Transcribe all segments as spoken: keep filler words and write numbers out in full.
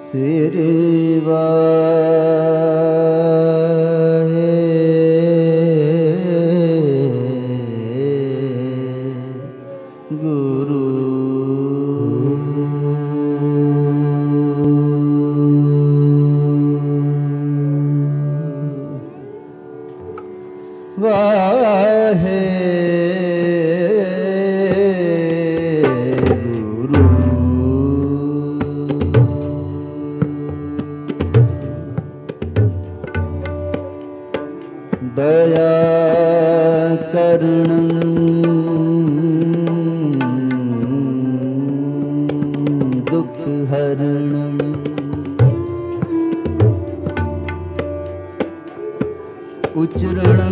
सिरवा गुरु वाहे दया करुण दुख हरण उच्चरण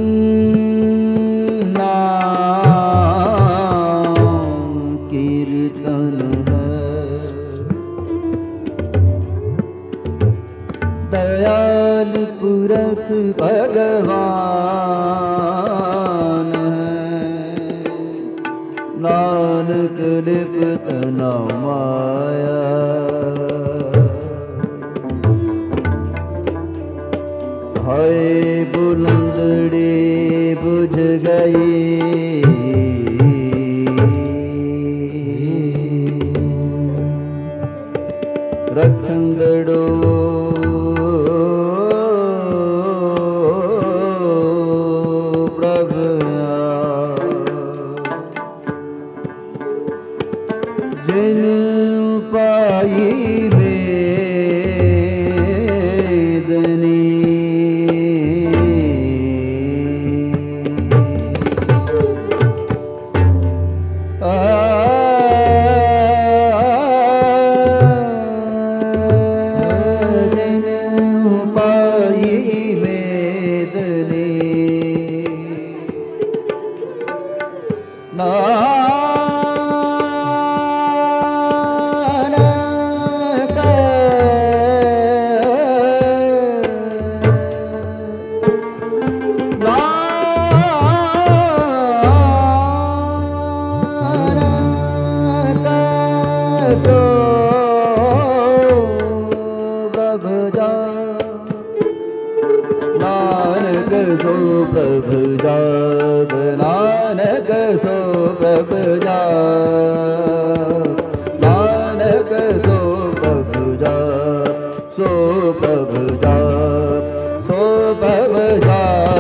नाम कीर्तन है दयाल पुरख भगवान है नानक लिप्त न माया हाय बुलंदड़ी बुझ गई रखंदड़ो जिन पाई वेदनी जिन पाई वेदनी ना सो प्रभु जा नानक सो प्रभु जा नानक सो प्रभु जा नानक सो प्रभु जा सो प्रभु जा सो प्रभु जा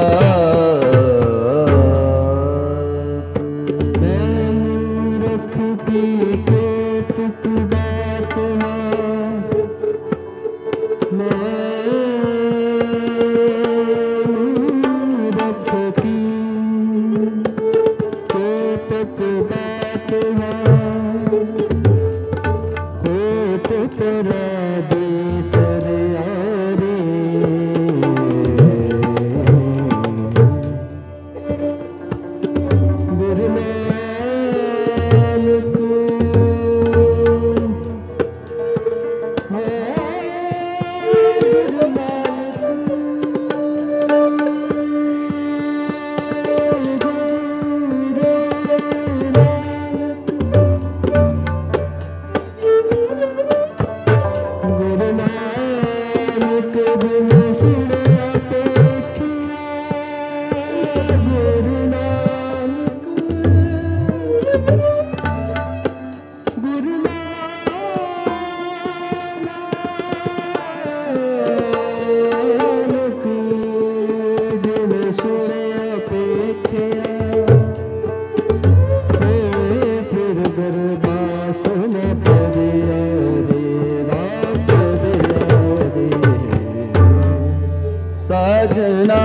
सजना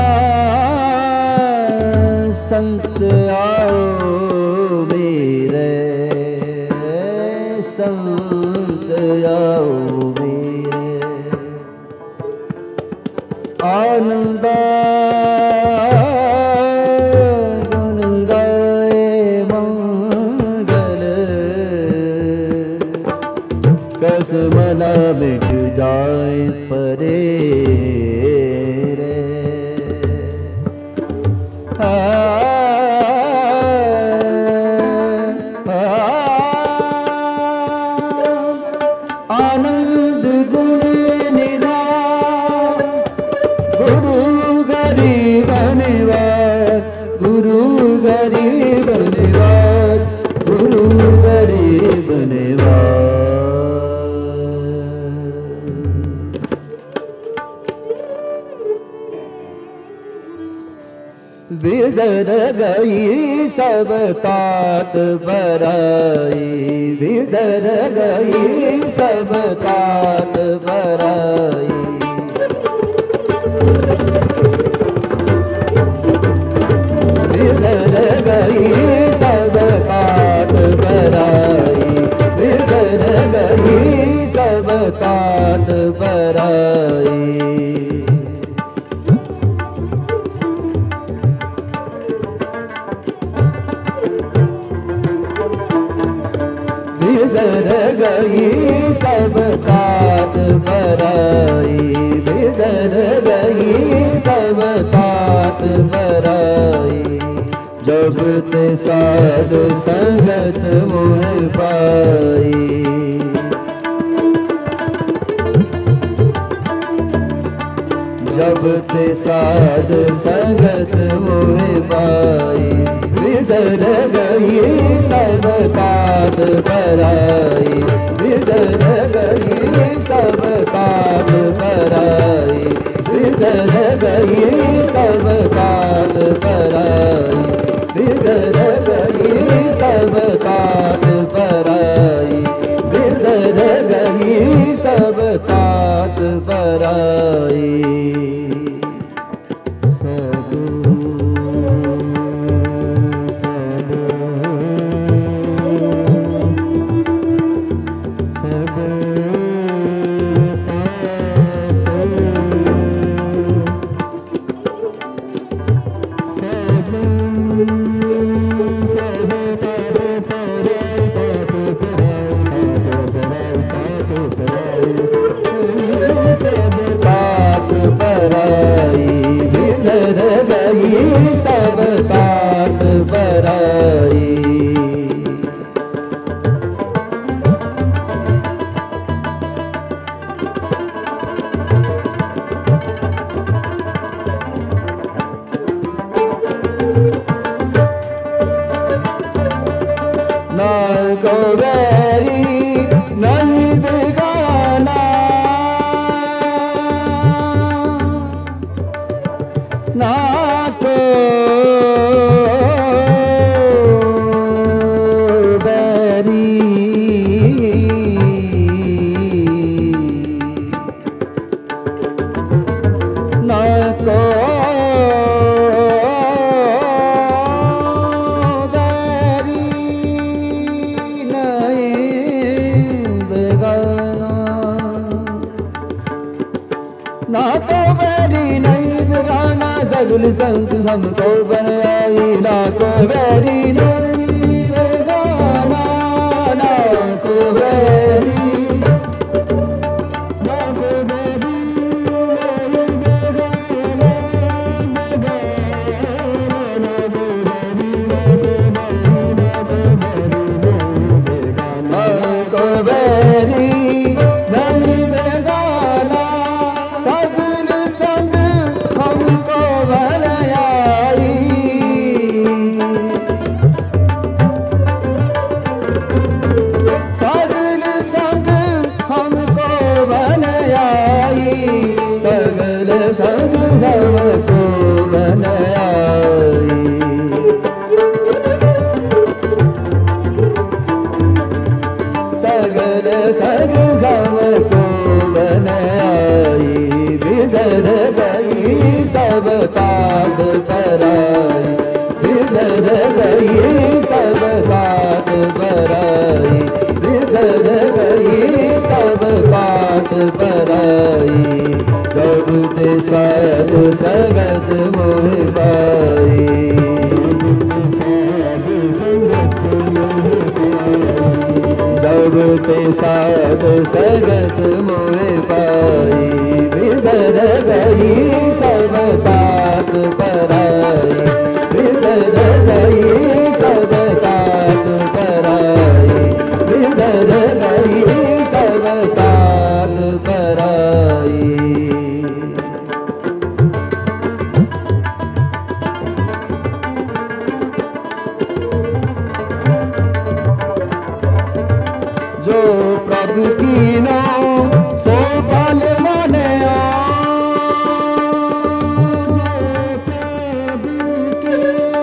संत आओ मेरे संत आओ मेरे आनंद गुण गाए मंगल कसमला मिट जाए परे रे बिसर गई सब तात बराई, बिसर गई सब तात बराई। बिसर गई सब तात बराई, बिसर गई सब तात बराई। बिसर गई सब तात बराई, बिसर गई सब तात बराई। जब ते साध संगत मोह पाई, जब ते साध संगत मोह पाई। बिसर गई सब तात बराई, बिसर गई सब तात बराई, बिसर गई सब तात बराई, बिसर गई सब तात बराई, बिसर गई सब तात बराई। सब तात बराई। ना को बैरी नहीं बेगाना, ना को बैरी, ना को बैरी नहीं बेगाना, ना को बैरी नहीं बेगाना। सगुल संग हमको बनाई, ना को बैरी नहीं बेगाना, ना को बैरी, ना को बैरी नहीं बेगाना, ना को बैरी नहीं बेगाना। सगुल संग हमको बनाई, सगल संग हमको बनाई, सगल संग हमको बनाई, सगल संग हमको बनाई। बिसर गई सब तात बराई, बिसर गई सब तात बराई, बिसर गई सब तात बराई। जब ते साध संगत मोह पाई, जब ते साध संगत मोह पाई। बिसर गई सब तात बराई, बिसर गई सब तात बराई, बिसर गई सब तात बराई। जो प्रभु कीनो सो फल माने, जो प्रभु कीनो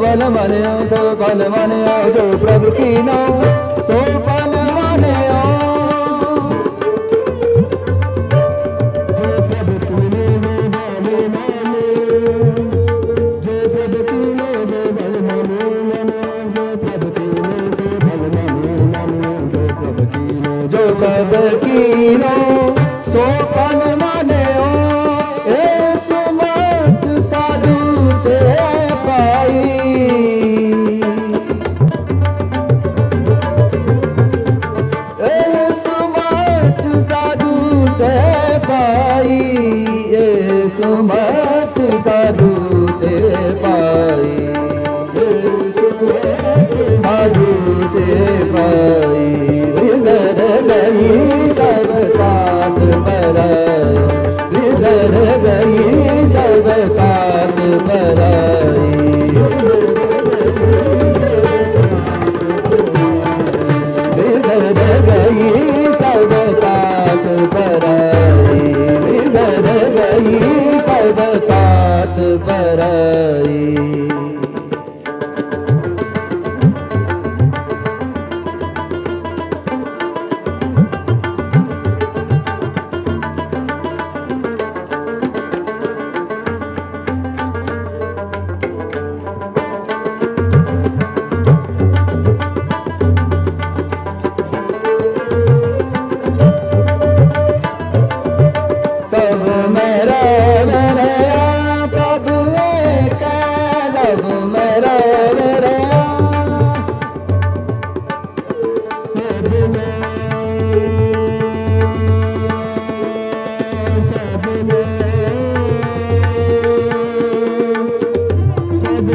फल मान्यो सो फल मान्यो जो प्रभु कीनो सो फल मान्यो जो प्रभु कीनो सो फल मान्यो जो प्रभु कीनो सो फल मान्यो जो प्रभु कीनो सो फल मान्यो जो प्रभु कीनो जो प्रभु कीनो सो फल मान्यो ए सुमत साधु ते पाई ए सुमत साधु ते पाई ए सुमत साधु ते पाई ए सुमत साधु ते पाई विजर गई सब काट पराई विजर गई सब काट पराई विजर गई सब काट पराई विजर गई सब काट पराई सब मेरा मेरा प्रभु एक सब मेरा मेरा सब सब सब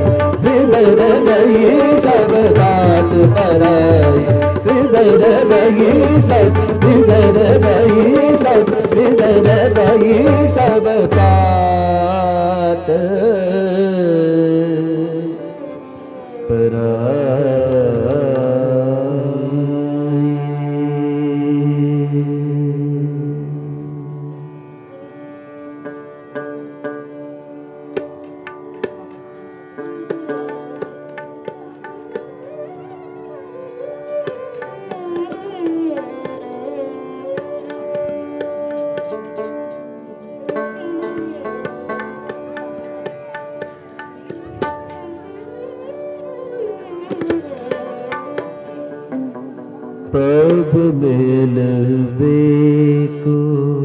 गई सब काट पराई, विजय गई गई सब निसर गई सब निसर गई सब पात प्रभु मिलवे को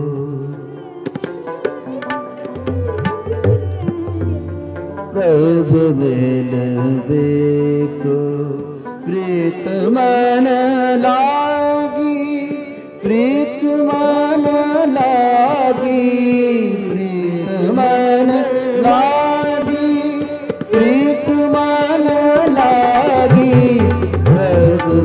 प्रभु मिलवे को प्रीत मन लागी प्रीत मन लागी प्रीत मन लागी प्रीत मन लागी प्रभु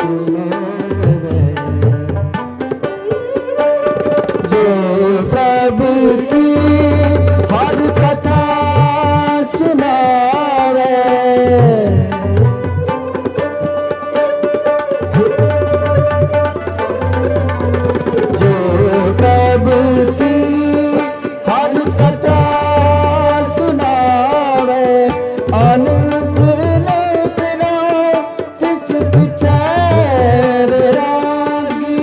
सोवे। जो प्रभु की हर कथा सुनावे, जो प्रभु की हर कथा सुनावे, अनुदिन फिरो तिस पिछे वैरागी।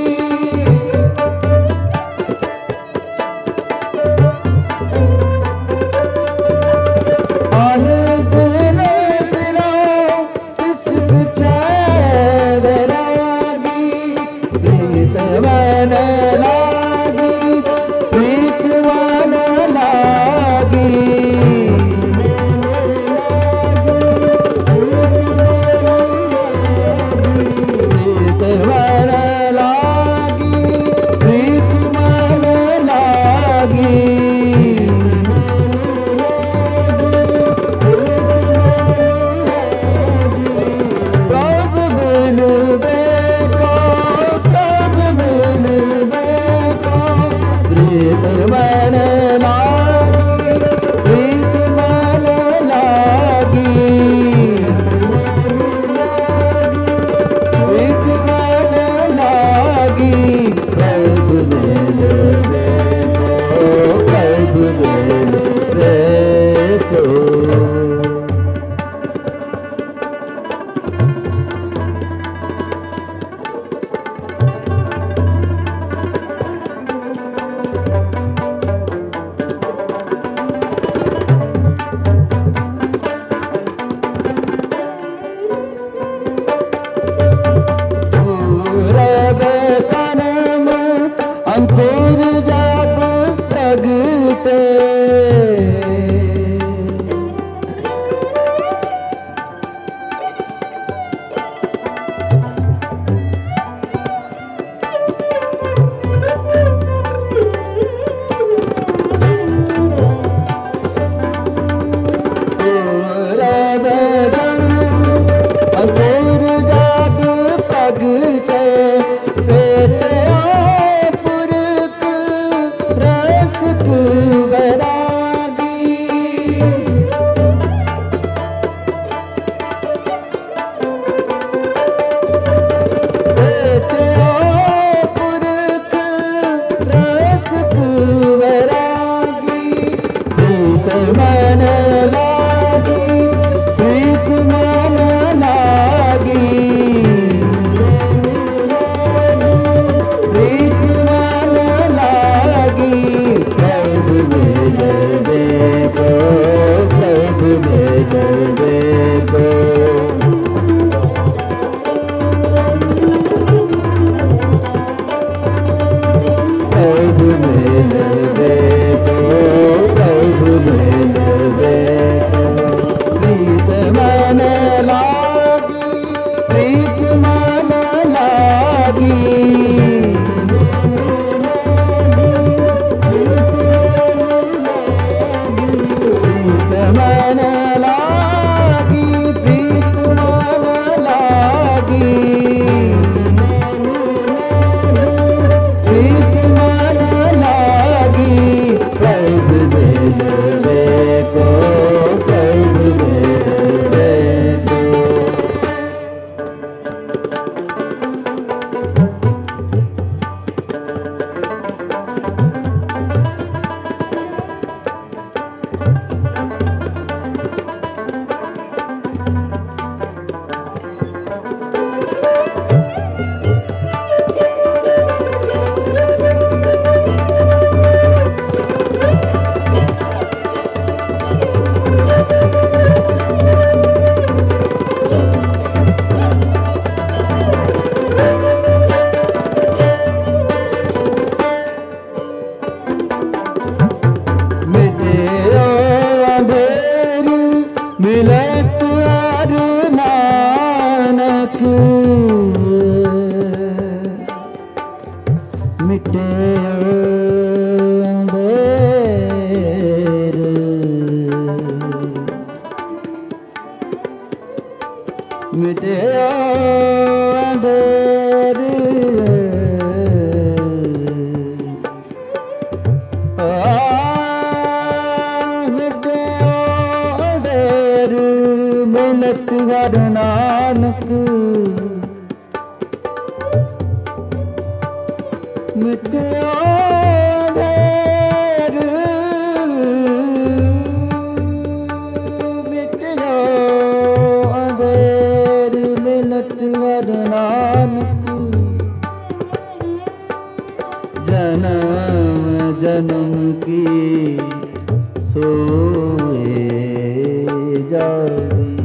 अनुदिन फिरो तिस पिछे वैरागी। प्रीत मन लागी, प्रीत मन लागी, प्रीत मन लागी, प्रीत मन लागी। प्रभु मिलवे को, प्रभु मिलवे को, प्रीत मन लागी, प्रीत मन लागी, प्रीत मन मिटयो अंधेर मिटयो अंधेर मिलत हर नानक जन्म जन्म की सोए जागी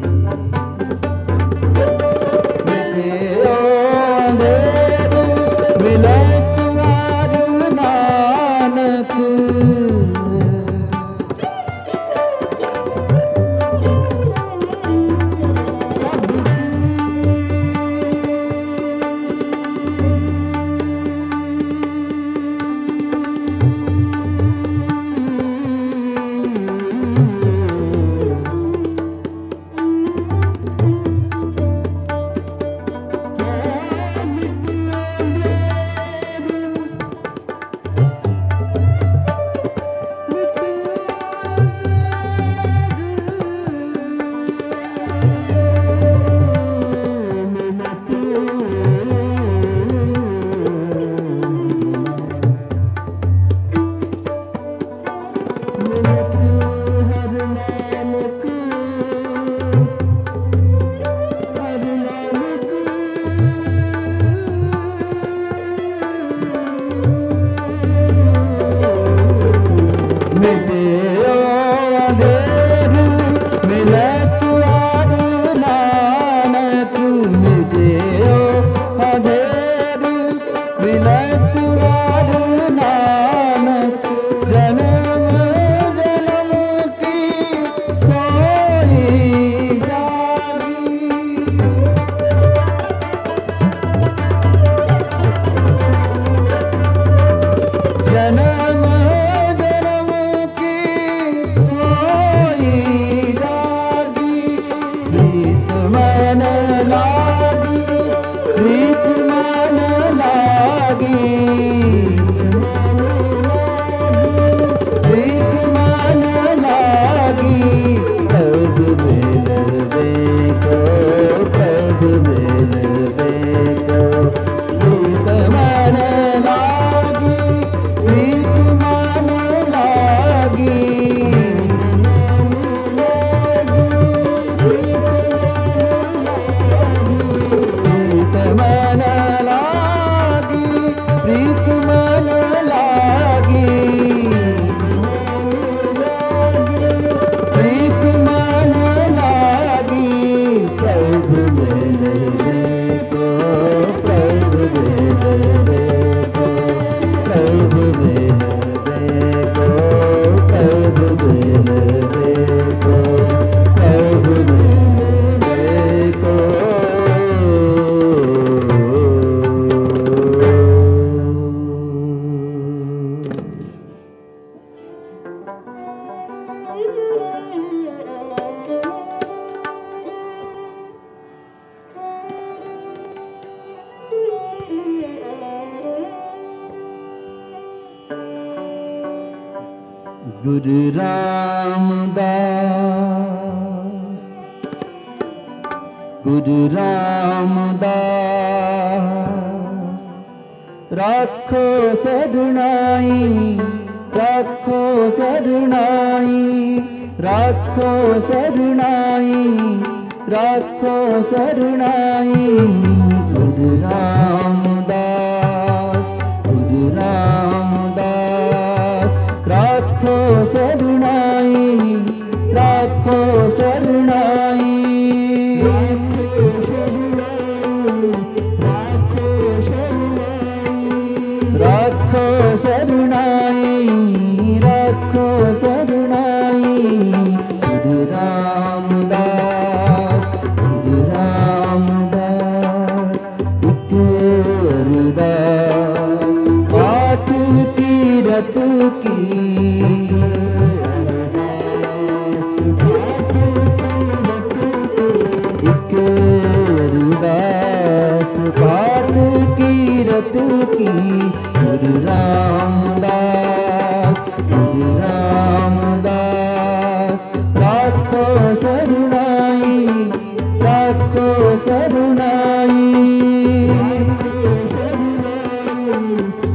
मिटयो अंधेर मिलत हर नानक गुरु रामदास गुरु रामदास राखो शरणाई राखो शरणाई राखो शरणाई राखो शरणाई गुरु रामदास गुरु रामदास राखो शरणाई राखो शरणाई राखो शरणाई राखो शरणाई गुरु रामदास गुरु रामदास एक अरदास पाठ तीरथ की एक अरदास पाठ कीरत की गुरु रामदास गुरु रामदास राखो शरणाई राखो शरणाई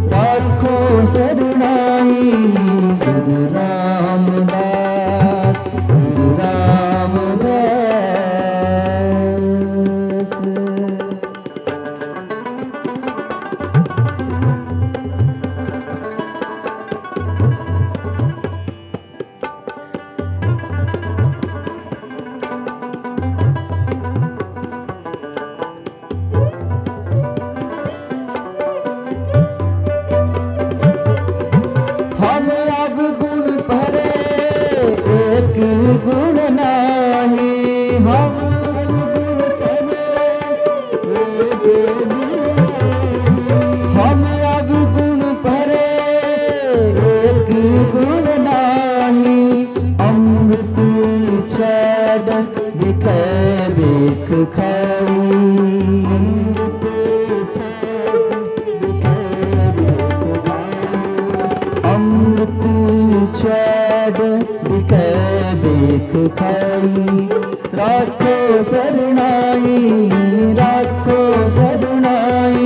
खाई। राखो सजनाई राखो सजनाई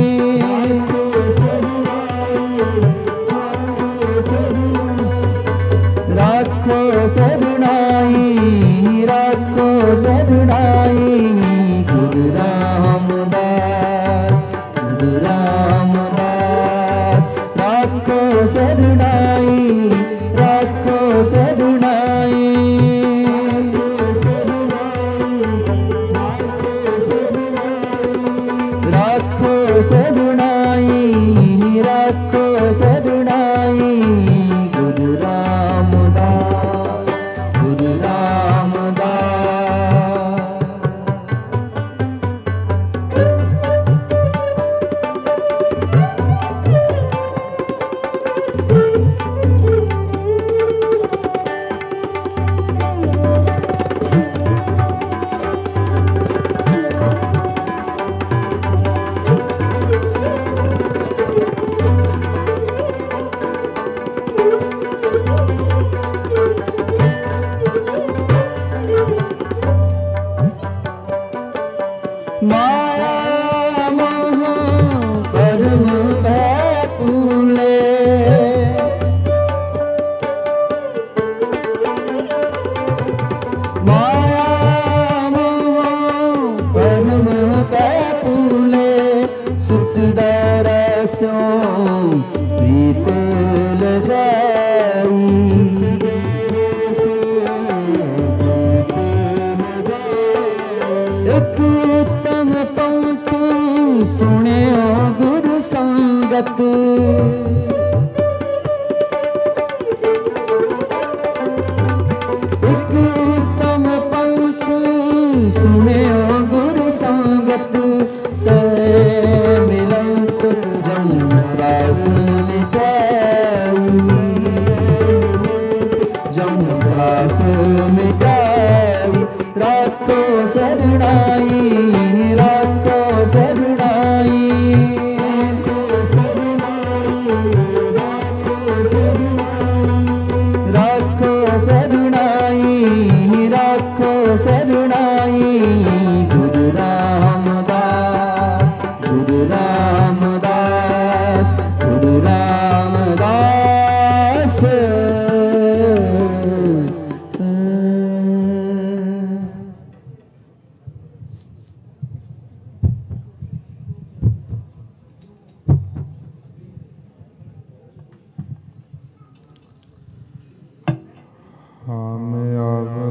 राखो सजनाई राखो सजनाई। गुरु रामदास गुरु रामदास राखो सजनाई राखो सजनाई। राखो सजनाई राखो सजनाई। गुरु रामदास गुरु रामदास। माया मोह परम व्याकुले। माया मोह परम व्याकुले। सुख दरसों प्रीत लगाई। एक उत्तम पंक्ति सुने गुरु संगत।